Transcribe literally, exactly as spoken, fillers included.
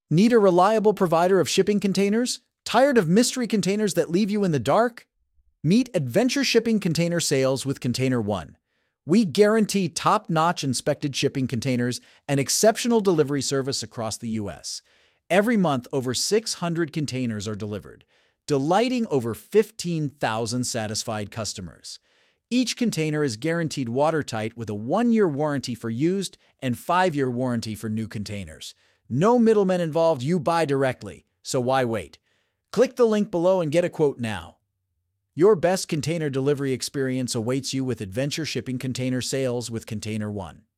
Need a reliable provider of shipping containers? Tired of mystery containers that leave you in the dark? Meet Adventure Shipping Container Sales with Container One. We guarantee top-notch inspected shipping containers and exceptional delivery service across the U S. Every month, over six hundred containers are delivered, delighting over fifteen thousand satisfied customers. Each container is guaranteed watertight with a one-year warranty for used and five-year warranty for new containers. No middlemen involved, you buy directly, so why wait? Click the link below and get a quote now. Your best container delivery experience awaits you with Adventure Shipping Container Sales with Container One.